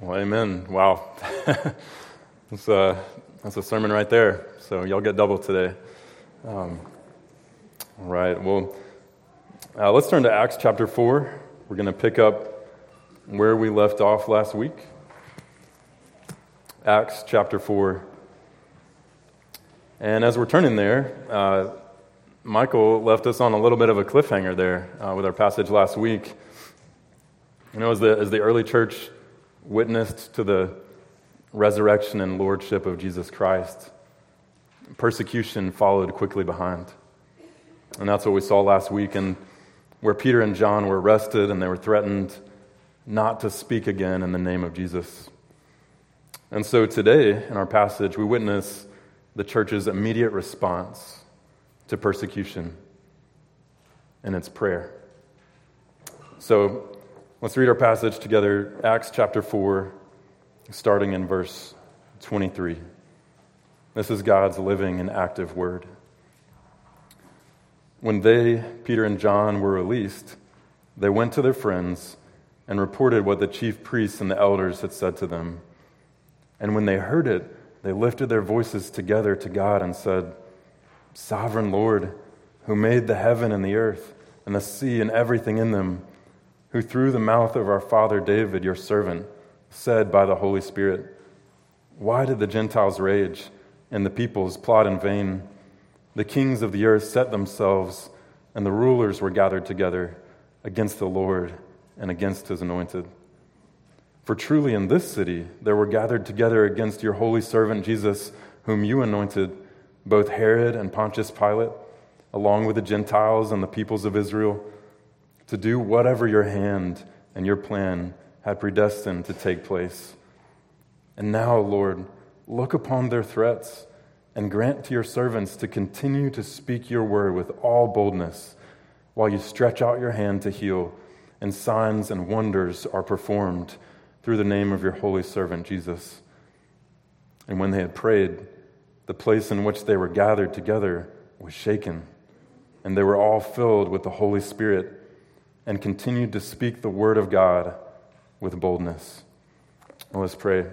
Well, amen. Wow. That's a sermon right there. So y'all get double today. All right. Well, let's turn to Acts chapter 4. We're going to pick up where we left off last week. Acts chapter 4. And as we're turning there, Michael left us on a little bit of a cliffhanger there with our passage last week. You know, as the early church witnessed to the resurrection and lordship of Jesus Christ, persecution followed quickly behind. And that's what we saw last week, and where Peter and John were arrested and they were threatened not to speak again in the name of Jesus. And so today, in our passage, we witness the church's immediate response to persecution, and it's prayer. So let's read our passage together, Acts chapter 4, starting in verse 23. This is God's living and active word. When they, Peter and John, were released, they went to their friends and reported what the chief priests and the elders had said to them. And when they heard it, they lifted their voices together to God and said, "Sovereign Lord, who made the heaven and the earth and the sea and everything in them, who through the mouth of our father David, your servant, said by the Holy Spirit, why did the Gentiles rage and the peoples plot in vain? The kings of the earth set themselves, and the rulers were gathered together against the Lord and against his anointed. For truly in this city there were gathered together against your holy servant Jesus, whom you anointed, both Herod and Pontius Pilate, along with the Gentiles and the peoples of Israel, to do whatever your hand and your plan had predestined to take place. And now, Lord, look upon their threats and grant to your servants to continue to speak your word with all boldness, while you stretch out your hand to heal, and signs and wonders are performed through the name of your holy servant Jesus." And when they had prayed, the place in which they were gathered together was shaken, and they were all filled with the Holy Spirit, and continued to speak the word of God with boldness. Let's pray.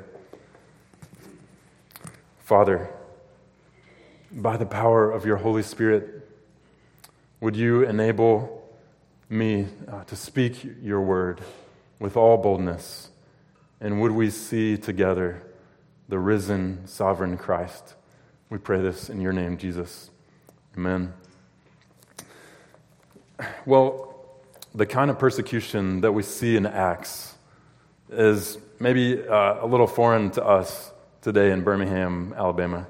Father, by the power of your Holy Spirit, would you enable me to speak your word with all boldness, and would we see together the risen, sovereign Christ? We pray this in your name, Jesus. Amen. Well, the kind of persecution that we see in Acts is maybe a little foreign to us today in Birmingham, Alabama.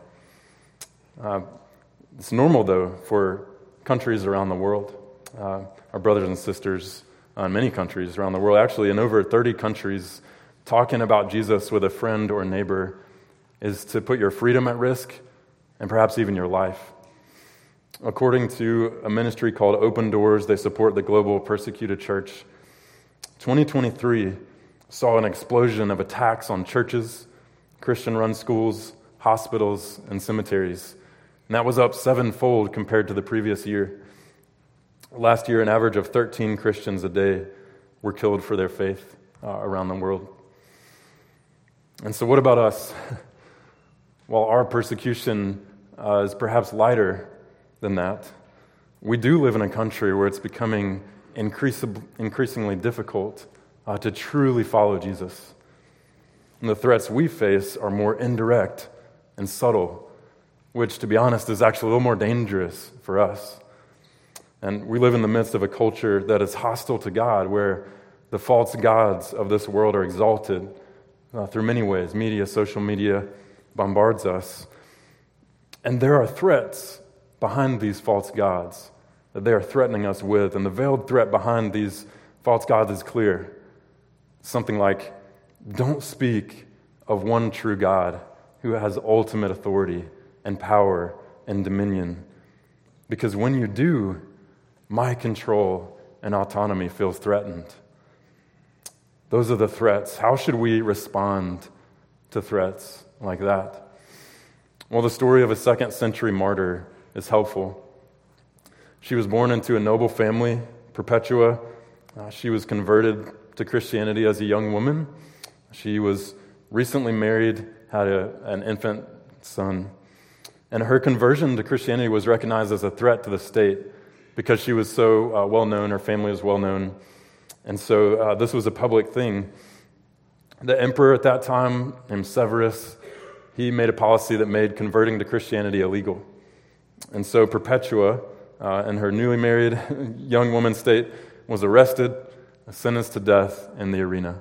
It's normal, though, for countries around the world, our brothers and sisters in many countries around the world, actually in over 30 countries, talking about Jesus with a friend or neighbor is to put your freedom at risk and perhaps even your life. According to a ministry called Open Doors, they support the global persecuted church. 2023 saw an explosion of attacks on churches, Christian-run schools, hospitals, and cemeteries. And that was up 7-fold compared to the previous year. Last year, an average of 13 Christians a day were killed for their faith around the world. And so what about us? While our persecution is perhaps lighter than that, we do live in a country where it's becoming increasingly difficult to truly follow Jesus. And the threats we face are more indirect and subtle, which, to be honest, is actually a little more dangerous for us. And we live in the midst of a culture that is hostile to God, where the false gods of this world are exalted through many ways. Media, social media bombards us. And there are threats behind these false gods that they are threatening us with. And the veiled threat behind these false gods is clear. Something like, don't speak of one true God who has ultimate authority and power and dominion. Because when you do, my control and autonomy feels threatened. Those are the threats. How should we respond to threats like that? Well, the story of a 2nd century martyr is helpful. She was born into a noble family, Perpetua. She was converted to Christianity as a young woman, She was recently married, had an infant son, and her conversion to Christianity was recognized as a threat to the state because she was so well-known, her family was well-known, and so this was a public thing. The emperor at that time, named Severus, he made a policy that made converting to Christianity illegal. And so Perpetua, in her newly married young woman state, was arrested, sentenced to death in the arena.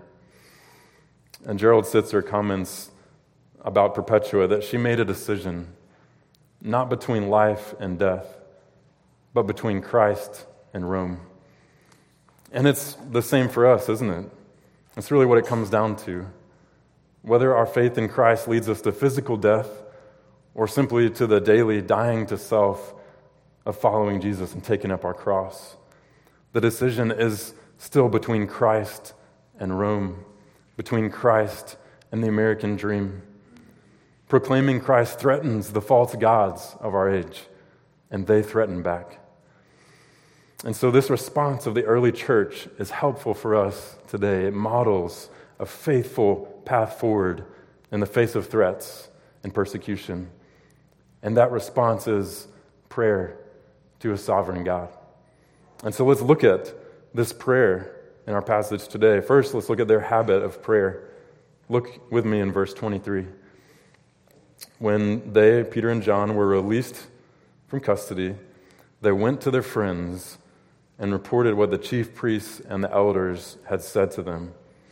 And Gerald Sitzer comments about Perpetua that she made a decision not between life and death, but between Christ and Rome. And it's the same for us, isn't it? It's really what it comes down to. Whether our faith in Christ leads us to physical death or simply to the daily dying to self of following Jesus and taking up our cross, the decision is still between Christ and Rome, between Christ and the American dream. Proclaiming Christ threatens the false gods of our age, and they threaten back. And so this response of the early church is helpful for us today. It models a faithful path forward in the face of threats and persecution. And that response is prayer to a sovereign God. And so let's look at this prayer in our passage today. First, let's look at their habit of prayer. Look with me in verse 23. When they, Peter and John, were released from custody, they went to their friends and reported what the chief priests and the elders had said to them.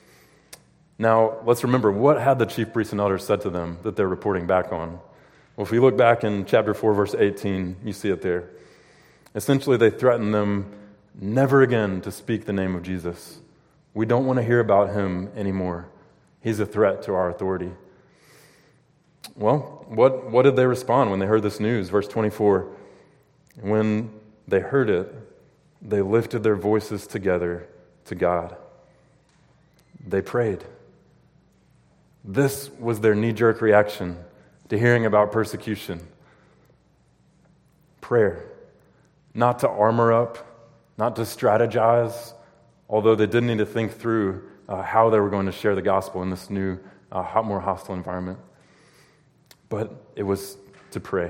Now, let's remember, what had the chief priests and elders said to them that they're reporting back on? Well, if we look back in chapter 4, verse 18, you see it there. Essentially, they threatened them never again to speak the name of Jesus. We don't want to hear about him anymore. He's a threat to our authority. Well, what did they respond when they heard this news? Verse 24, when they heard it, they lifted their voices together to God. They prayed. This was their knee-jerk reaction to hearing about persecution. Prayer. Not to armor up, not to strategize, although they did need to think through how they were going to share the gospel in this new, more hostile environment. But it was to pray.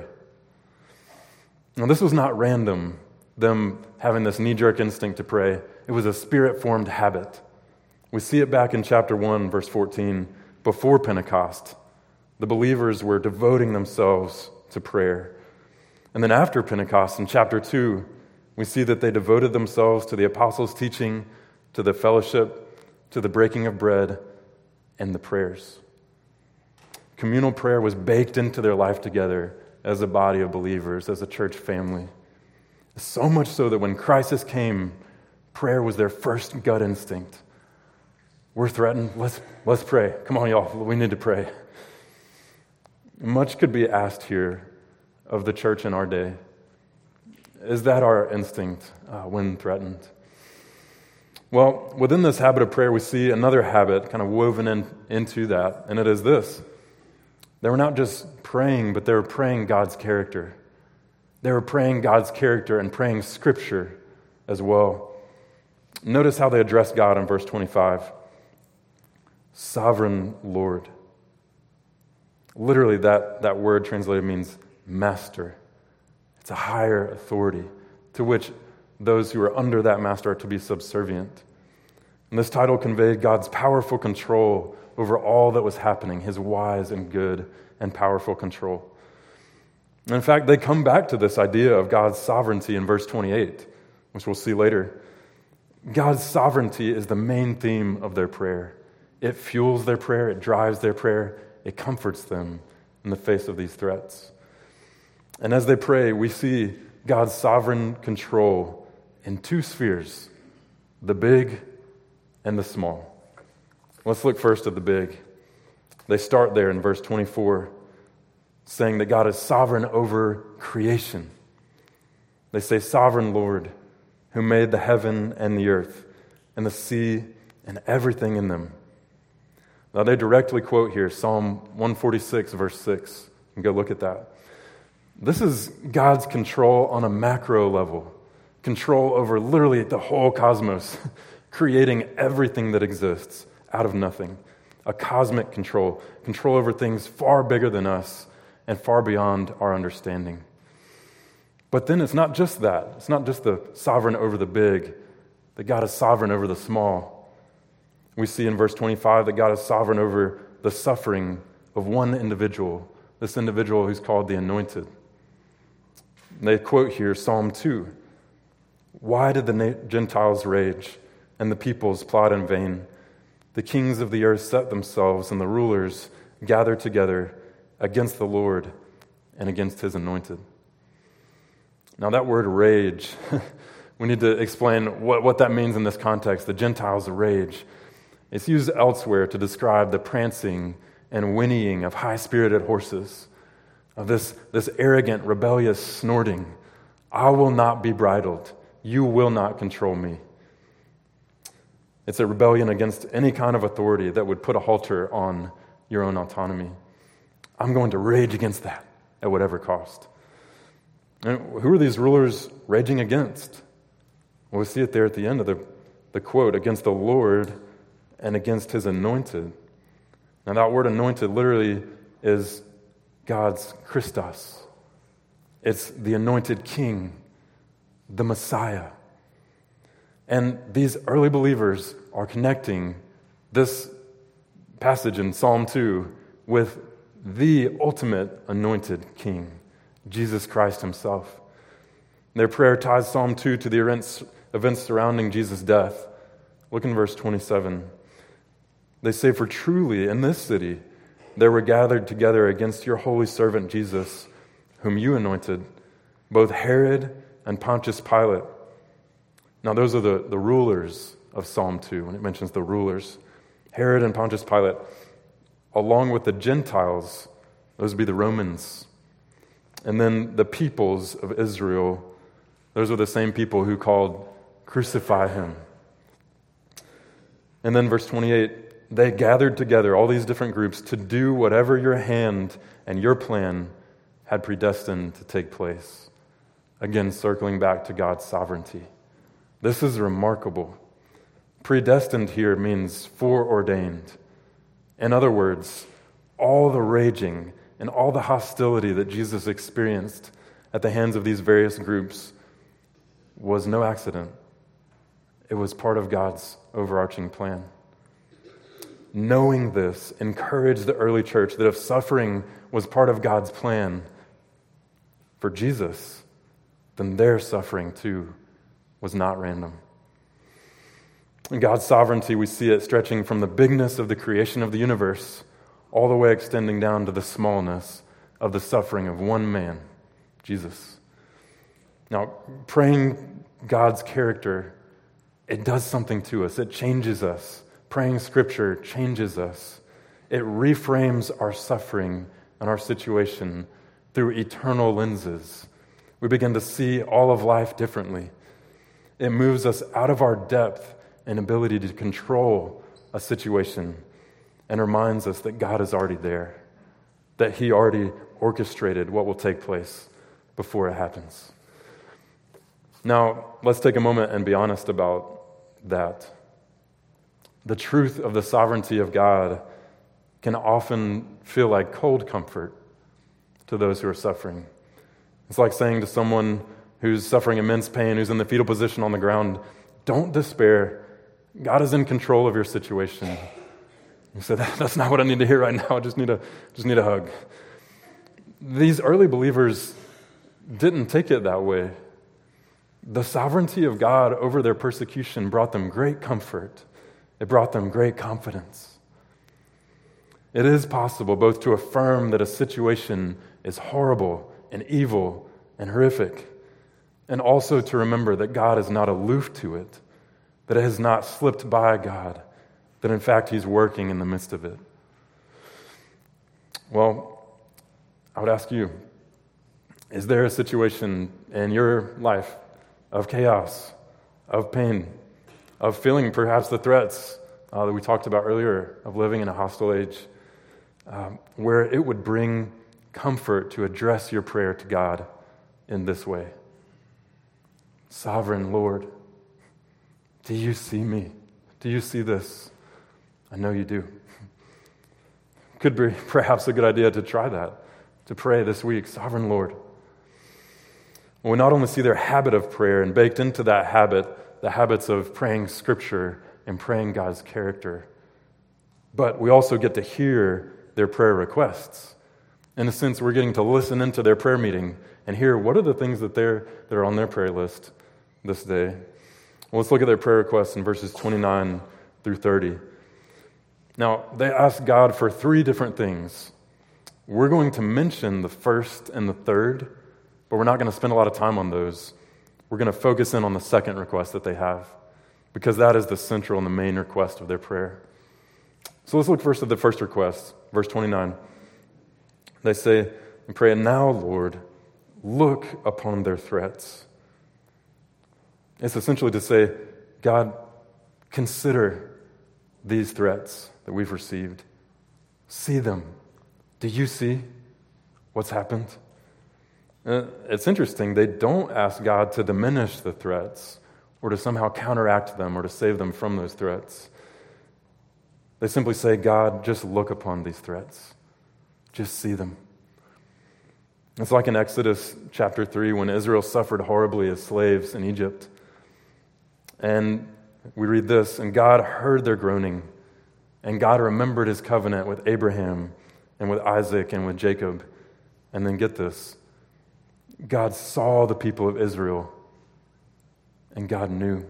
Now, this was not random, them having this knee-jerk instinct to pray. It was a spirit-formed habit. We see it back in chapter 1, verse 14. Before Pentecost, the believers were devoting themselves to prayer. And then after Pentecost, in chapter 2, we see that they devoted themselves to the apostles' teaching, to the fellowship, to the breaking of bread, and the prayers. Communal prayer was baked into their life together as a body of believers, as a church family. So much so that when crisis came, prayer was their first gut instinct. We're threatened. Let's pray. Come on, y'all. We need to pray. Much could be asked here of the church in our day. Is that our instinct when threatened? Well, within this habit of prayer, we see another habit kind of woven into that, and it is this. They were not just praying, but they were praying God's character. They were praying God's character and praying Scripture as well. Notice how they address God in verse 25. Sovereign Lord. Literally, that word translated means master. It's a higher authority to which those who are under that master are to be subservient. And this title conveyed God's powerful control over all that was happening, his wise and good and powerful control. And in fact, they come back to this idea of God's sovereignty in verse 28, which we'll see later. God's sovereignty is the main theme of their prayer. It fuels their prayer, it drives their prayer, it comforts them in the face of these threats. And as they pray, we see God's sovereign control in two spheres, the big and the small. Let's look first at the big. They start there in verse 24, saying that God is sovereign over creation. They say, Sovereign Lord, who made the heaven and the earth and the sea and everything in them. Now they directly quote here Psalm 146, verse 6. You can go look at that. This is God's control on a macro level, control over literally the whole cosmos, creating everything that exists out of nothing, a cosmic control over things far bigger than us and far beyond our understanding. But then it's not just that. It's not just the sovereign over the big, that God is sovereign over the small. We see in verse 25 that God is sovereign over the suffering of one individual, this individual who's called the Anointed. And they quote here Psalm 2. Why did the Gentiles rage and the peoples plot in vain? The kings of the earth set themselves and the rulers gather together against the Lord and against his anointed. Now that word rage, we need to explain what that means in this context. The Gentiles rage. It's used elsewhere to describe the prancing and whinnying of high-spirited horses, of this arrogant, rebellious snorting. I will not be bridled. You will not control me. It's a rebellion against any kind of authority that would put a halter on your own autonomy. I'm going to rage against that at whatever cost. And who are these rulers raging against? Well, we see it there at the end of the quote, against the Lord and against his anointed. Now that word anointed literally is God's Christos. It's the anointed king, the Messiah. And these early believers are connecting this passage in Psalm 2 with the ultimate anointed king, Jesus Christ himself. Their prayer ties Psalm 2 to the events surrounding Jesus' death. Look in verse 27. They say, for truly in this city there were gathered together against your holy servant Jesus, whom you anointed, both Herod and Pontius Pilate. Now those are the rulers of Psalm 2, when it mentions the rulers. Herod and Pontius Pilate, along with the Gentiles, those would be the Romans. And then the peoples of Israel, those are the same people who called, crucify him. And then verse 28, they gathered together, all these different groups, to do whatever your hand and your plan had predestined to take place. Again, circling back to God's sovereignty. This is remarkable. Predestined here means foreordained. In other words, all the raging and all the hostility that Jesus experienced at the hands of these various groups was no accident. It was part of God's overarching plan. Knowing this encouraged the early church that if suffering was part of God's plan for Jesus, then their suffering too was not random. In God's sovereignty, we see it stretching from the bigness of the creation of the universe all the way extending down to the smallness of the suffering of one man, Jesus. Now, praying God's character, it does something to us. It changes us. Praying Scripture changes us. It reframes our suffering and our situation through eternal lenses. We begin to see all of life differently. It moves us out of our depth and ability to control a situation and reminds us that God is already there, that He already orchestrated what will take place before it happens. Now, let's take a moment and be honest about that. The truth of the sovereignty of God can often feel like cold comfort to those who are suffering. It's like saying to someone who's suffering immense pain, who's in the fetal position on the ground, don't despair. God is in control of your situation. You say, that's not what I need to hear right now. I just need a hug. These early believers didn't take it that way. The sovereignty of God over their persecution brought them great comfort. It brought them great confidence. It is possible both to affirm that a situation is horrible and evil and horrific, and also to remember that God is not aloof to it, that it has not slipped by God, that in fact He's working in the midst of it. Well, I would ask you, is there a situation in your life of chaos, of pain, of feeling perhaps the threats that we talked about earlier, of living in a hostile age, where it would bring comfort to address your prayer to God in this way? Sovereign Lord, do you see me? Do you see this? I know you do. could be perhaps a good idea to try that, to pray this week, Sovereign Lord. We not only see their habit of prayer, and baked into that habit, the habits of praying Scripture and praying God's character, but we also get to hear their prayer requests. In a sense, we're getting to listen into their prayer meeting and hear what are the things that are on their prayer list this day. Well, let's look at their prayer requests in verses 29 through 30. Now, they ask God for 3 different things. We're going to mention the first and the third, but we're not going to spend a lot of time on those. We're going to focus in on the second request that they have, because that is the central and the main request of their prayer. So let's look first at the first request, verse 29. They say and pray, "Now, Lord, look upon their threats." It's essentially to say, God, consider these threats that we've received. See them. Do you see what's happened? It's interesting. They don't ask God to diminish the threats or to somehow counteract them or to save them from those threats. They simply say, God, just look upon these threats. Just see them. It's like in Exodus chapter 3 when Israel suffered horribly as slaves in Egypt. And we read this, and God heard their groaning, and God remembered his covenant with Abraham and with Isaac and with Jacob. And then get this, God saw the people of Israel, and God knew.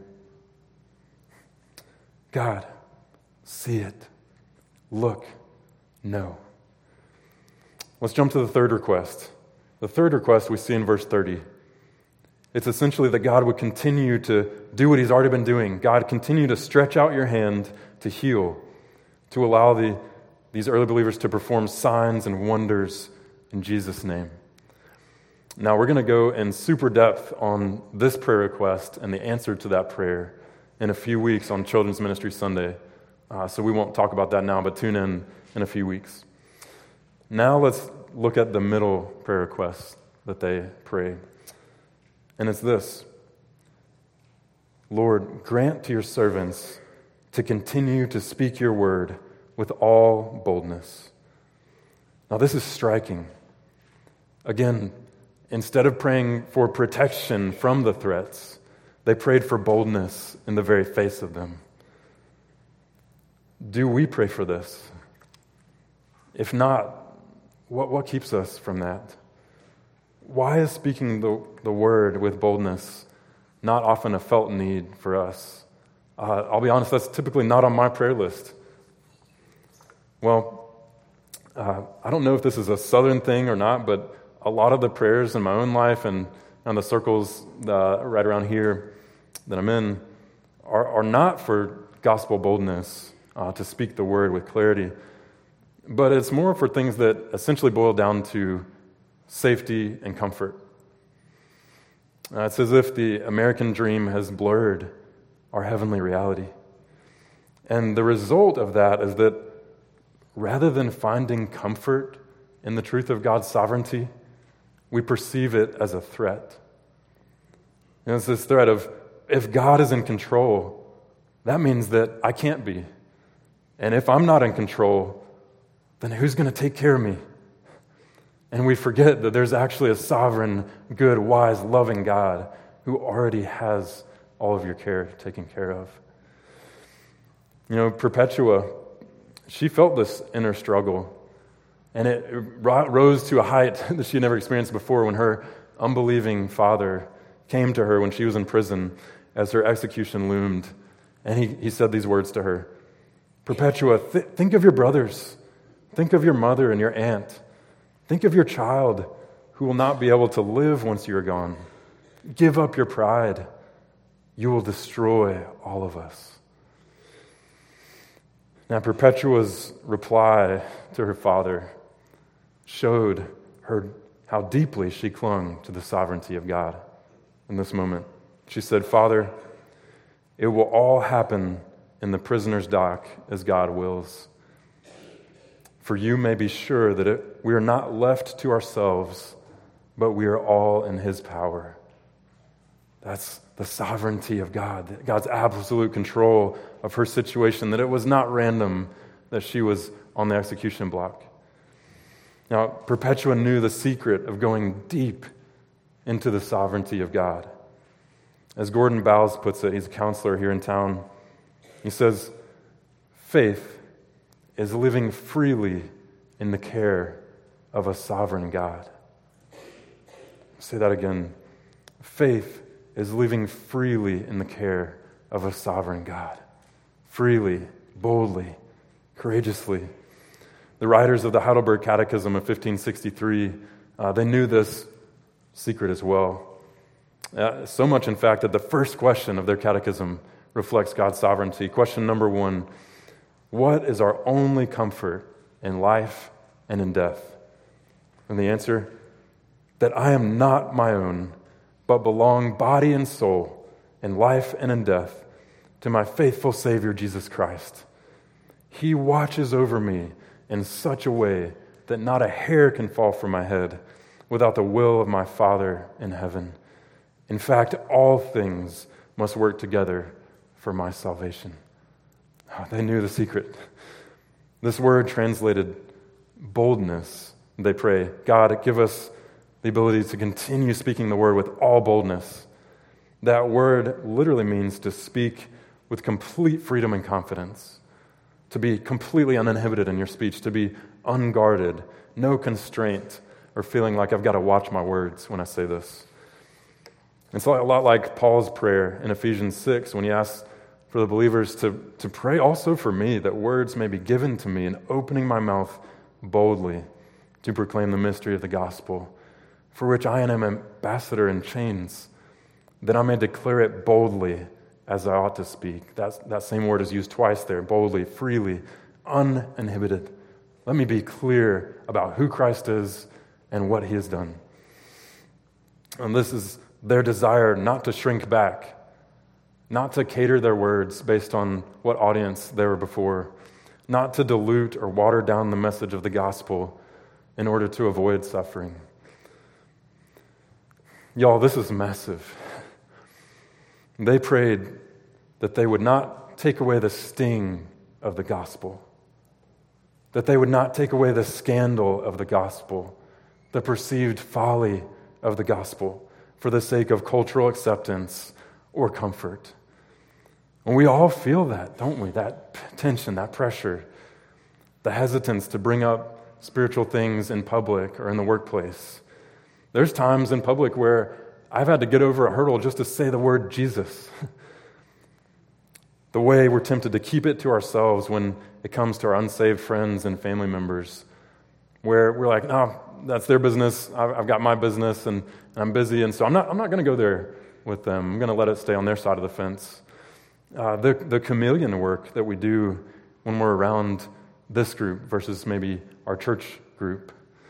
God, see it, look, know. Let's jump to the third request. The third request we see in verse 30. It's essentially that God would continue to do what he's already been doing. God, continue to stretch out your hand to heal, to allow these early believers to perform signs and wonders in Jesus' name. Now, we're going to go in super depth on this prayer request and the answer to that prayer in a few weeks on Children's Ministry Sunday. So we won't talk about that now, but tune in a few weeks. Now let's look at the middle prayer request that they pray. And it's this: Lord, grant to your servants to continue to speak your word with all boldness. Now this is striking. Again, instead of praying for protection from the threats, they prayed for boldness in the very face of them. Do we pray for this? If not, what keeps us from that? Why is speaking the word with boldness not often a felt need for us? I'll be honest, that's typically not on my prayer list. Well, I don't know if this is a Southern thing or not, but a lot of the prayers in my own life and the circles right around here that I'm in are not for gospel boldness, to speak the word with clarity, but it's more for things that essentially boil down to safety and comfort. It's as if the American dream has blurred our heavenly reality. And the result of that is that rather than finding comfort in the truth of God's sovereignty, we perceive it as a threat. And it's this threat of, if God is in control, that means that I can't be. And if I'm not in control, then who's going to take care of me? And we forget that there's actually a sovereign, good, wise, loving God who already has all of your care taken care of. You know, Perpetua, she felt this inner struggle, and it rose to a height that she had never experienced before when her unbelieving father came to her when she was in prison as her execution loomed. And he said these words to her, Perpetua, think of your brothers. Think of your mother and your aunt. Think of your child who will not be able to live once you are gone. Give up your pride. You will destroy all of us. Now, Perpetua's reply to her father showed her how deeply she clung to the sovereignty of God in this moment. She said, Father, it will all happen in the prisoner's dock as God wills. For you may be sure that we are not left to ourselves, but we are all in his power. That's the sovereignty of God, God's absolute control of her situation, that it was not random that she was on the execution block. Now, Perpetua knew the secret of going deep into the sovereignty of God. As Gordon Bowles puts it, he's a counselor here in town. He says, faith is living freely in the care of a sovereign God. Say that again. Faith is living freely in the care of a sovereign God. Freely, boldly, courageously. The writers of the Heidelberg Catechism of 1563, they knew this secret as well. So much, in fact, that the first question of their catechism reflects God's sovereignty. Question number 1, what is our only comfort in life and in death? And the answer, that I am not my own, but belong body and soul, in life and in death, to my faithful Savior, Jesus Christ. He watches over me in such a way that not a hair can fall from my head without the will of my Father in heaven. In fact, all things must work together for my salvation. Oh, they knew the secret. This word translated boldness. They pray, God, give us the ability to continue speaking the word with all boldness. That word literally means to speak with complete freedom and confidence, to be completely uninhibited in your speech, to be unguarded, no constraint or feeling like I've got to watch my words when I say this. It's a lot like Paul's prayer in Ephesians 6 when he asks for the believers to pray also for me, that words may be given to me in opening my mouth boldly to proclaim the mystery of the gospel, for which I am an ambassador in chains, that I may declare it boldly as I ought to speak. That same word is used twice there, boldly, freely, uninhibited. Let me be clear about who Christ is and what he has done. And this is their desire not to shrink back, not to cater their words based on what audience they were before, not to dilute or water down the message of the gospel in order to avoid suffering. Y'all, this is massive. They prayed that they would not take away the sting of the gospel, that they would not take away the scandal of the gospel, the perceived folly of the gospel, for the sake of cultural acceptance or comfort. And we all feel that, don't we? That tension, that pressure, the hesitance to bring up spiritual things in public or in the workplace. There's times in public where I've had to get over a hurdle just to say the word Jesus. The way we're tempted to keep it to ourselves when it comes to our unsaved friends and family members, where we're like, no, that's their business. I've got my business, and I'm busy, and so I'm not going to go there with them. I'm going to let it stay on their side of the fence. The chameleon work that we do when we're around this group versus maybe our church group.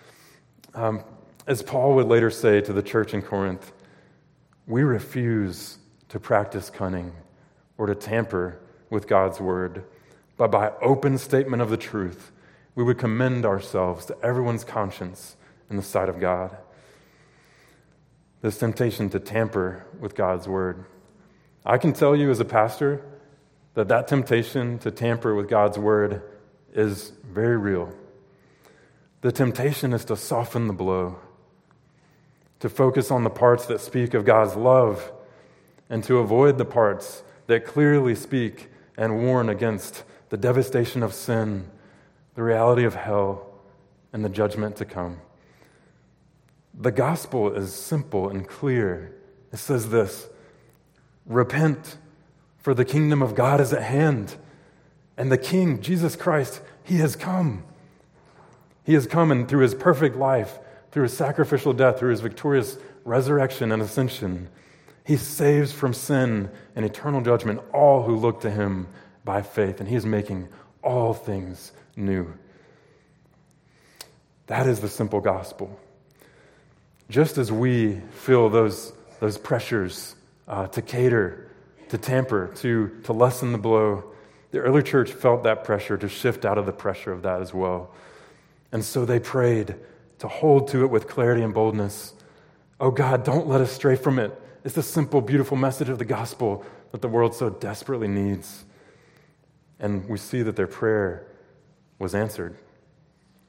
As Paul would later say to the church in Corinth, we refuse to practice cunning or to tamper with God's word, but by open statement of the truth, we would commend ourselves to everyone's conscience in the sight of God. This temptation to tamper with God's word. I can tell you as a pastor that temptation to tamper with God's word is very real. The temptation is to soften the blow, to focus on the parts that speak of God's love, and to avoid the parts that clearly speak and warn against the devastation of sin, the reality of hell, and the judgment to come. The gospel is simple and clear. It says this: repent, for the kingdom of God is at hand. And the King, Jesus Christ, he has come. He has come, and through his perfect life, through his sacrificial death, through his victorious resurrection and ascension, he saves from sin and eternal judgment all who look to him by faith, and he is making all things new. That is the simple gospel. Just as we feel those pressures to cater, to tamper, to lessen the blow, the early church felt that pressure to shift out of the pressure of that as well. And so they prayed to hold to it with clarity and boldness. Oh God, don't let us stray from it. It's the simple, beautiful message of the gospel that the world so desperately needs. And we see that their prayer was answered.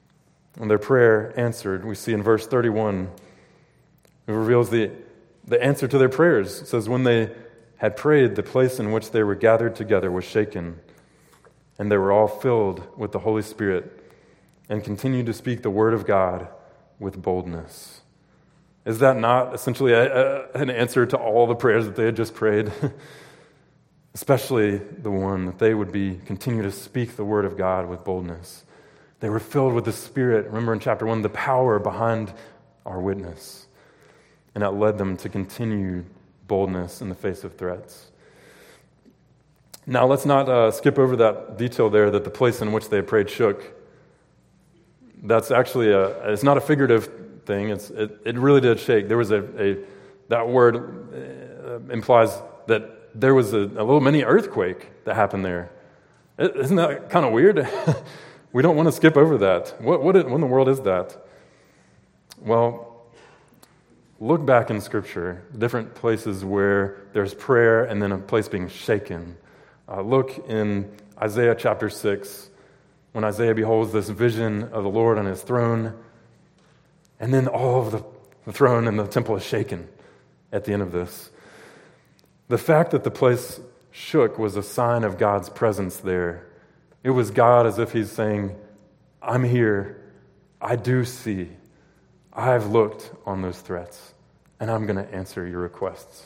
and their prayer answered. We see in verse 31, it reveals the answer to their prayers. It says, when they had prayed, the place in which they were gathered together was shaken, and they were all filled with the Holy Spirit and continued to speak the word of God with boldness. Is that not essentially an answer to all the prayers that they had just prayed? Especially the one that they would continue to speak the word of God with boldness. They were filled with the Spirit. Remember in chapter 1, the power behind our witness. And that led them to continue boldness in the face of threats. Now, let's not skip over that detail there that the place in which they had prayed shook. That's actually it's not a figurative thing. It really did shake. There was that word implies that there was a little mini earthquake that happened there. Isn't that kind of weird? We don't want to skip over that. What in the world is that? Well, look back in Scripture, different places where there's prayer and then a place being shaken. Look in Isaiah chapter 6, when Isaiah beholds this vision of the Lord on his throne, and then all of the throne and the temple is shaken at the end of this. The fact that the place shook was a sign of God's presence there. It was God as if he's saying, I'm here, I do see, I've looked on those threats, and I'm going to answer your requests.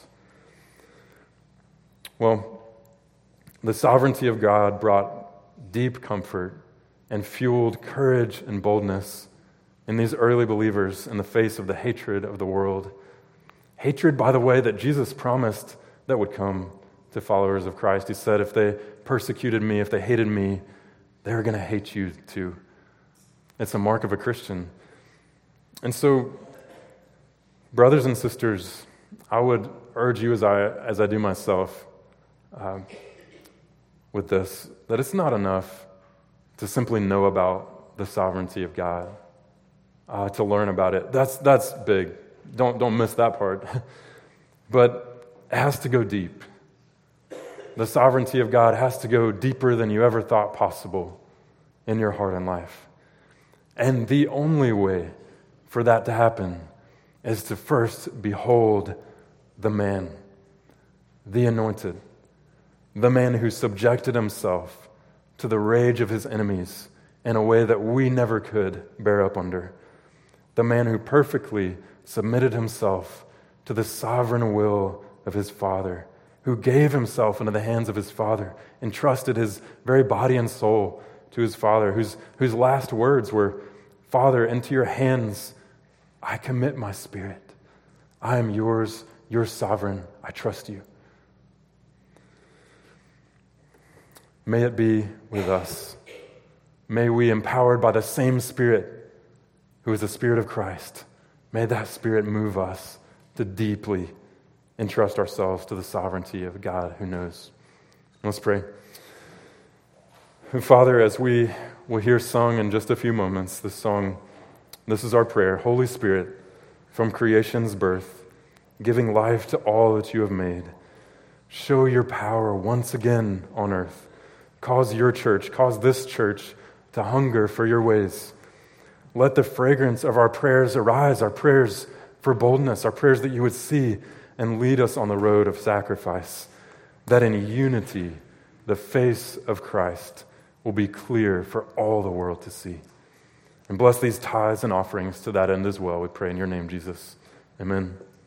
Well, the sovereignty of God brought deep comfort and fueled courage and boldness in these early believers in the face of the hatred of the world. Hatred, by the way, that Jesus promised that would come to followers of Christ. He said, if they persecuted me, if they hated me, they're going to hate you too. It's a mark of a Christian. And so, brothers and sisters, I would urge you as I do myself with this, that it's not enough to simply know about the sovereignty of God, to learn about it. That's big. Don't miss that part. But it has to go deep. The sovereignty of God has to go deeper than you ever thought possible in your heart and life. And the only way for that to happen is to first behold the man, the anointed, the man who subjected himself to the rage of his enemies in a way that we never could bear up under, the man who perfectly submitted himself to the sovereign will of his Father, who gave himself into the hands of his Father, entrusted his very body and soul to his Father, whose last words were, Father, into your hands I commit my spirit. I am yours, you're sovereign, I trust you. May it be with us. May we, empowered by the same Spirit who is the Spirit of Christ, may that Spirit move us to deeply entrust ourselves to the sovereignty of God who knows. Let's pray. Father, as we will hear sung in just a few moments, this song, this is our prayer. Holy Spirit, from creation's birth, giving life to all that you have made, show your power once again on earth. Cause your church, cause this church to hunger for your ways. Let the fragrance of our prayers arise, our prayers for boldness, our prayers that you would see and lead us on the road of sacrifice, that in unity the face of Christ will be clear for all the world to see. And bless these tithes and offerings to that end as well, we pray in your name, Jesus. Amen.